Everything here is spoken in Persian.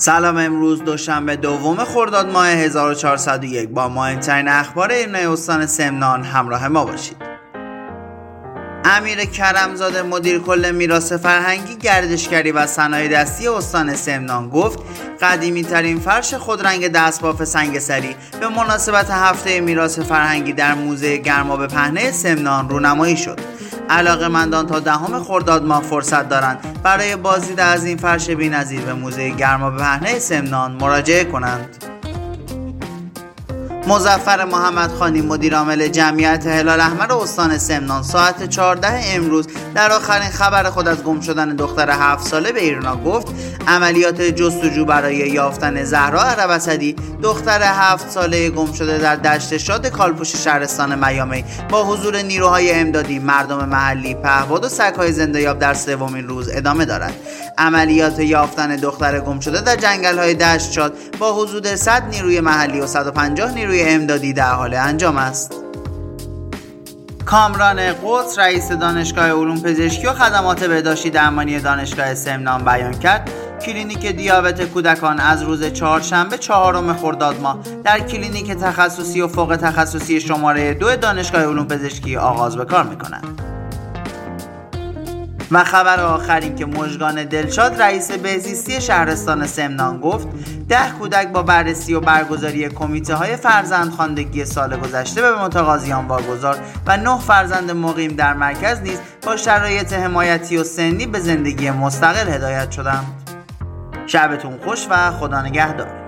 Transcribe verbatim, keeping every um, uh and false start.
سلام. امروز دوشنبه دوم خرداد ماه هزار و چهارصد و یک با مهمترین اخبار ایران استان سمنان همراه ما باشید. امیر کرمزاده مدیر کل میراث فرهنگی، گردشگری و صنایع دستی استان سمنان گفت قدیمی ترین فرش خودرنگ دستباف سنگسری به مناسبت هفته میراث فرهنگی در موزه گرمابه پهنه سمنان رونمایی شد. علاقه‌مندان تا دهم خرداد ماه فرصت دارند برای بازدید از این فرش بی‌نظیر به موزه گرمابه پهنه سمنان مراجعه کنند. مظفر محمدخانی مدیر عامل جمعیت هلال احمر استان سمنان ساعت چهارده امروز در آخرین خبر خود از گم شدن دختر هفت ساله به ایرنا گفت عملیات جستجو برای یافتن زهرا عرب‌اسدی، دختر هفت ساله گم شده در دشت شاد کالپوش شهرستان میامی، با حضور نیروهای امدادی، مردم محلی، پهپاد و سگ‌های زنده‌یاب در سومین روز ادامه دارد. عملیات یافتن دختر گم شده در جنگل‌های دشت شاد با حضور صد نیروی محلی و صد و پنجاه نیروی امدادی در حال انجام است. کامران قدس رئیس دانشگاه علوم پزشکی و خدمات بهداشتی درمانی دانشگاه سمنان بیان کرد کلینیک دیابت کودکان از روز چهارشنبه چهارم خرداد ماه در کلینیک تخصصی و فوق تخصصی شماره دو دانشگاه علوم پزشکی آغاز به کار می‌کند. و خبر آخر این که مژگان دلشاد رئیس بهزیستی شهرستان سمنان گفت ده کودک با بررسی و برگزاری کمیته های فرزندخواندگی سال گذشته به متقاضیان واگذار و نه فرزند مقیم در مرکز نیز با شرایط حمایتی و سنی به زندگی مستقل هدایت شدند. شبتون خوش و خدا نگهدار.